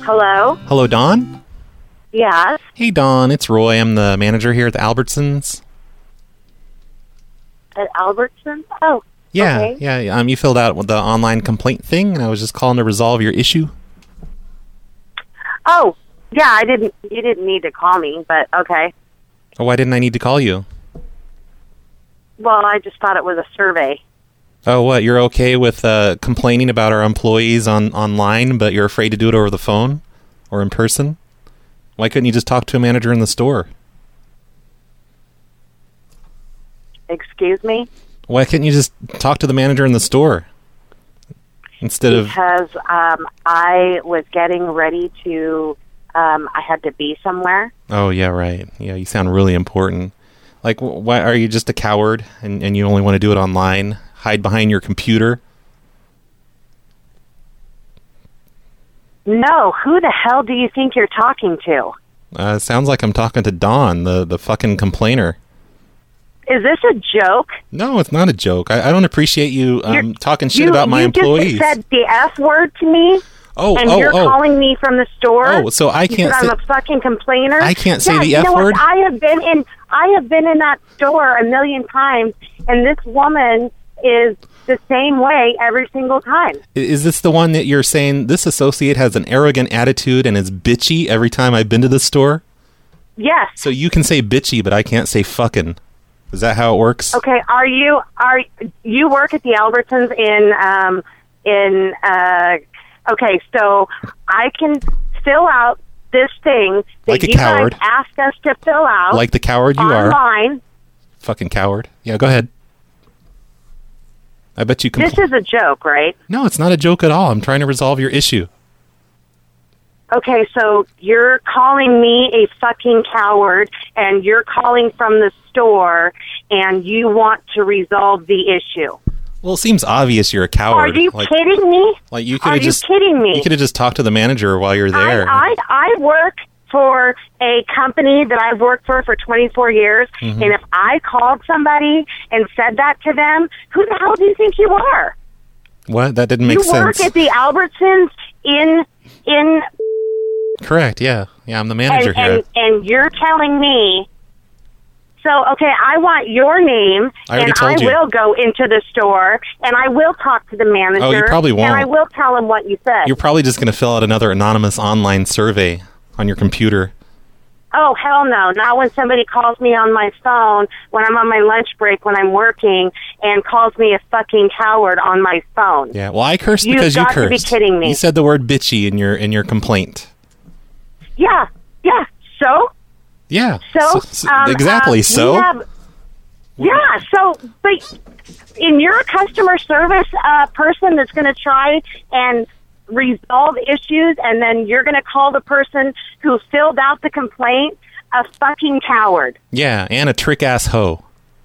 Hello? Hello, Dawn? Yes. Hey, Dawn, it's Roy. I'm the manager here at the Albertsons. At Albertsons? Oh, Yeah, okay. yeah. You filled out the online complaint thing, and I was just calling to resolve your issue. Oh, yeah, you didn't need to call me, but okay. Oh, why didn't I need to call you? Well, I just thought it was a survey. Oh, what? You're okay with complaining about our employees online, but you're afraid to do it over the phone or in person? Why couldn't you just talk to a manager in the store? Excuse me? Why couldn't you just talk to the manager in the store instead of... Because I was getting ready to... I had to be somewhere. Oh, yeah, right. Yeah, you sound really important. Like, why are you just a coward and you only want to do it online? Hide behind your computer? No, who the hell do you think you're talking to? Sounds like I'm talking to Dawn, the fucking complainer. Is this a joke? No, it's not a joke. I don't appreciate you talking shit about my employees. You just said the F word to me. And you're calling me from the store. Oh, so I can't say I'm a fucking complainer. I can't say the F word. I have been in that store a million times, and this woman is the same way every single time. Is this the one that you're saying this associate has an arrogant attitude and is bitchy every time I've been to the store? Yes. So you can say bitchy, but I can't say fucking. Is that how it works? Okay. Are you work at the Albertsons okay, so I can fill out this thing that like a you coward. guys asked us to fill out. Like the coward you are. Online. Fucking coward. Yeah, go ahead. I bet you can. This is a joke, right? No, it's not a joke at all. I'm trying to resolve your issue. Okay, so you're calling me a fucking coward, and you're calling from the store, and you want to resolve the issue. Well, it seems obvious you're a coward. Are you kidding me? Like you could have just kidding me? You could have just talked to the manager while you're there. I work for a company that I've worked for 24 years, and if I called somebody and said that to them, who the hell do you think you are? What? That didn't make sense. You work at the Albertsons in. Correct. Yeah. Yeah. I'm the manager here. And you're telling me. So, okay, I want your name, and I will go into the store, and I will talk to the manager. Oh, you probably won't. And I will tell him what you said. You're probably just going to fill out another anonymous online survey on your computer. Oh, hell no. Not when somebody calls me on my phone, when I'm on my lunch break, when I'm working, and calls me a fucking coward on my phone. Yeah, well, I cursed because you cursed. You've got to be kidding me. You said the word bitchy in your complaint. Yeah, so? Yeah. So, exactly. But you're a customer service person that's going to try and resolve issues, and then you're going to call the person who filled out the complaint a fucking coward. Yeah, and a trick-ass hoe.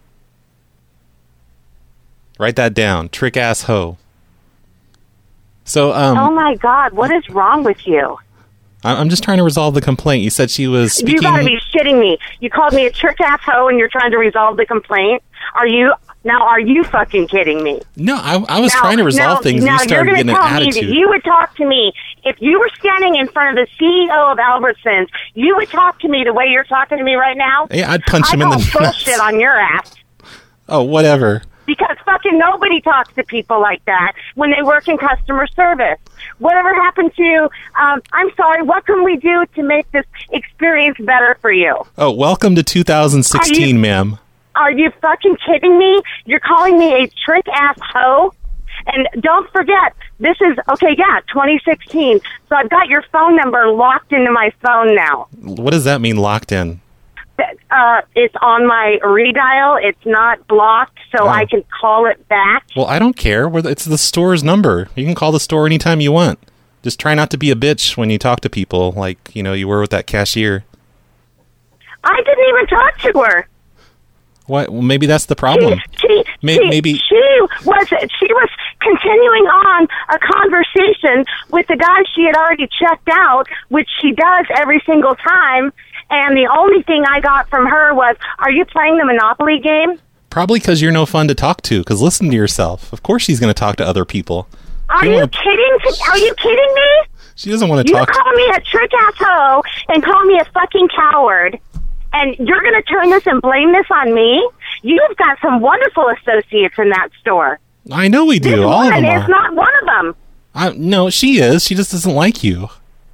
Write that down. Trick-ass hoe. So, oh my God, what is wrong with you? I'm just trying to resolve the complaint. You said she was speaking... You gotta be shitting me. You called me a trick-ass hoe and you're trying to resolve the complaint? Are you fucking kidding me? No, I was trying to resolve things and you started getting an attitude. You would talk to me. If you were standing in front of the CEO of Albertsons, you would talk to me the way you're talking to me right now? Yeah, I'd punch him in the nuts. I call bullshit on your ass. Oh, whatever. Because fucking nobody talks to people like that when they work in customer service. Whatever happened to, I'm sorry, what can we do to make this experience better for you? Oh, welcome to 2016, ma'am. Are you fucking kidding me? You're calling me a trick-ass hoe? And don't forget, this is, 2016. So I've got your phone number locked into my phone now. What does that mean, locked in? It's on my redial. It's not blocked, so I can call it back. Well, I don't care. It's the store's number. You can call the store anytime you want. Just try not to be a bitch when you talk to people, like, you were with that cashier. I didn't even talk to her. What? Well, maybe that's the problem. Maybe she was continuing on a conversation with the guy she had already checked out, which she does every single time. And the only thing I got from her was, "Are you playing the Monopoly game?" Probably because you're no fun to talk to. Because listen to yourself. Of course, she's going to talk to other people. Are you kidding me? She doesn't want to You talk. call me a trick ass hoe and call me a fucking coward, and you're going to turn this and blame this on me? You've got some wonderful associates in that store. I know we do. This All of woman them is are. not one of them. No, she is. She just doesn't like you.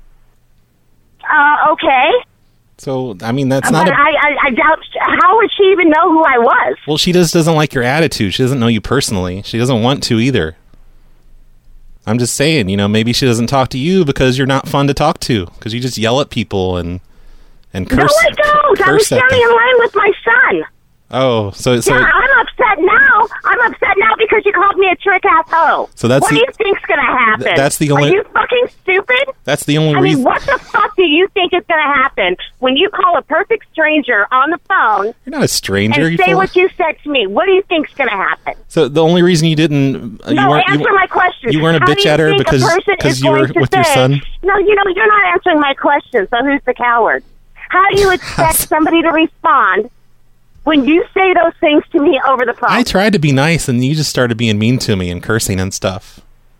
Okay. So, I mean, that's But not I doubt, how would she even know who I was? Well, she just doesn't like your attitude. She doesn't know you personally. She doesn't want to either. I'm just saying, maybe she doesn't talk to you because you're not fun to talk to, because you just yell at people and curse. No, I don't. I'm curse at standing them. in line with my son. Oh, so Yeah, I'm upset now. I'm upset now because you called me a trick ass hoe. So that's what the- do you think's going to happen? that's the only- Are you fucking stupid? that's the only I reason. mean, what the fuck do you think is going to happen when you call a perfect stranger on the phone You're not a stranger. and You say fool. what you said to me? What do you think's going to happen? So the only reason you didn't Answer my question. you weren't a How bitch do you at her think a because person you were is going to with your say, son? No, you're not answering my question, so who's the coward? How do you expect somebody to respond when you say those things to me over the phone? I tried to be nice, and you just started being mean to me and cursing and stuff.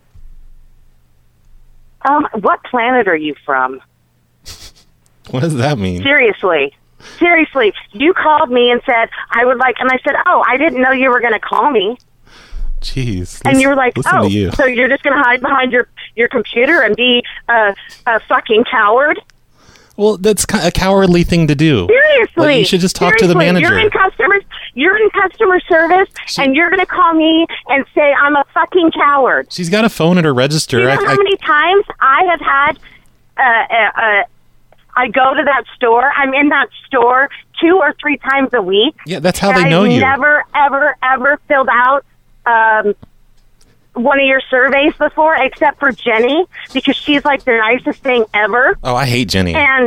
What planet are you from? What does that mean? Seriously, you called me and said, and I said, I didn't know you were going to call me. Jeez. And you were like, listen to you. so you're just going to hide behind your computer and be a fucking coward? Well, that's a cowardly thing to do. Seriously. Like, you should just talk to the manager. You're in customer service, and you're going to call me and say I'm a fucking coward. She's got a phone at her register. Do you know how many times I have had I go to that store. I'm in that store 2 or 3 times a week. Yeah, that's how they know you. you. I've never, ever, ever filled out one of your surveys before, except for Jenny, because she's like the nicest thing ever. Oh, I hate Jenny. And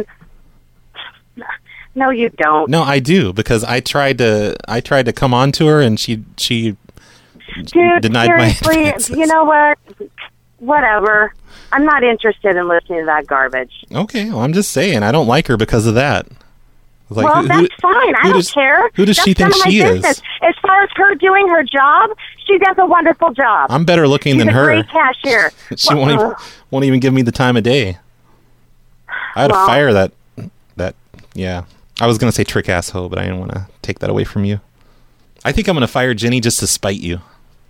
no, you don't. No, I do, because I tried to come on to her, and she Dude, denied my seriously, advances. you know what? Whatever. I'm not interested in listening to that garbage. Okay, well, I'm just saying, I don't like her because of that. Like, Well, that's fine. I don't care. Who does she think That's none of she my is? business. As far as her doing her job, she does a wonderful job. I'm better looking She's than a her. great cashier. She won't even give me the time of day. I had to fire that. Yeah. I was going to say trick asshole, but I didn't want to take that away from you. I think I'm going to fire Jenny just to spite you.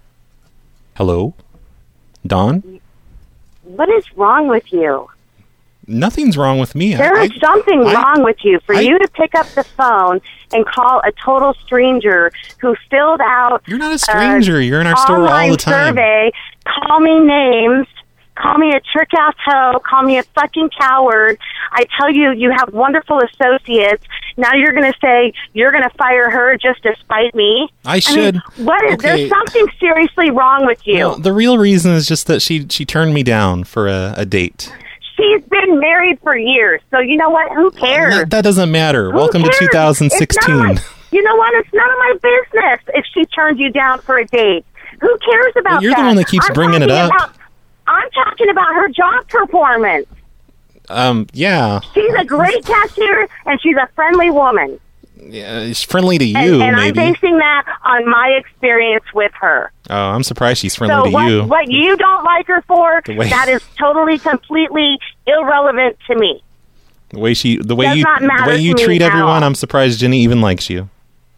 Hello? Dawn? What is wrong with you? Nothing's wrong with me. There is something wrong with you. For you to pick up the phone and call a total stranger who filled out... You're not a stranger. You're in our store all the time. Survey, call me names, call me a trick-ass hoe, call me a fucking coward. I tell you, you have wonderful associates. Now you're going to say you're going to fire her just to spite me? I should. There's something seriously wrong with you. Well, the real reason is just that she turned me down for a date. She's been married for years, so you know what? Who cares? That doesn't matter. Who Welcome cares? to 2016. You know what? It's none of my business if she turned you down for a date. Who cares about Well, you're that? the one that keeps bringing it up. I'm talking about her job performance. Yeah. She's a great cashier, and she's a friendly woman. Yeah, she's friendly to you, and maybe. I'm basing that on my experience with her. Oh, I'm surprised she's friendly to you. What you don't like her for, that is totally, completely irrelevant to me. The way not matter you to me treat at everyone, all. I'm surprised Jenny even likes you.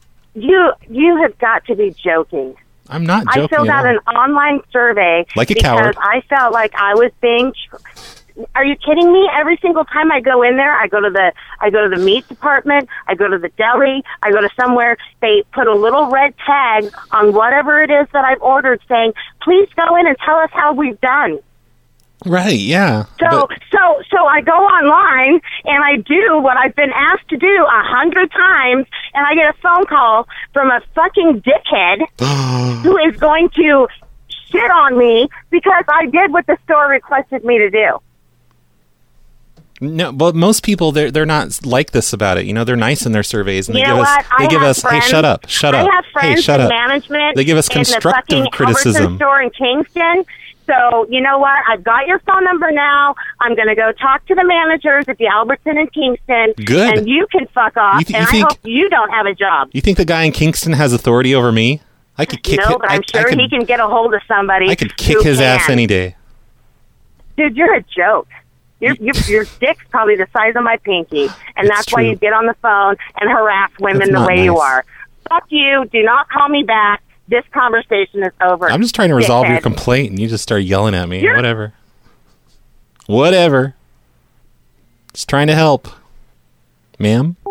You have got to be joking. I'm not joking. I filled out at all. an online survey Like a because coward. I felt like I was being. Are you kidding me? Every single time I go in there, I go to the meat department, I go to the deli, I go to somewhere. They put a little red tag on whatever it is that I've ordered, saying, "Please go in and tell us how we've done." Right? Yeah. So I go online and I do what I've been asked to do 100 times, and I get a phone call from a fucking dickhead who is going to shit on me because I did what the store requested me to do. No, but most people they're not like this about it. You know, they're nice in their surveys, and You they know give us what? I have hey, friends- shut up. I have friends hey, shut in up. management. They give us constructive in the fucking criticism. Albertson store in Kingston. So, you know what? I've got your phone number now. I'm going to go talk to the managers at the Albertson in Kingston. Good. And you can fuck off. You and I hope you don't have a job. You think the guy in Kingston has authority over me? I could kick No, but I'm sure he can get a hold of somebody. I could kick who his can. ass any day. Dude, you're a joke. Your dick's probably the size of my pinky, and It's that's why true. you get on the phone and harass women That's the not way you nice. are. Fuck you. Do not call me back. This conversation is over. I'm just trying to resolve your dickhead. complaint, and you just start yelling at me. You're- Whatever. Just trying to help. Ma'am?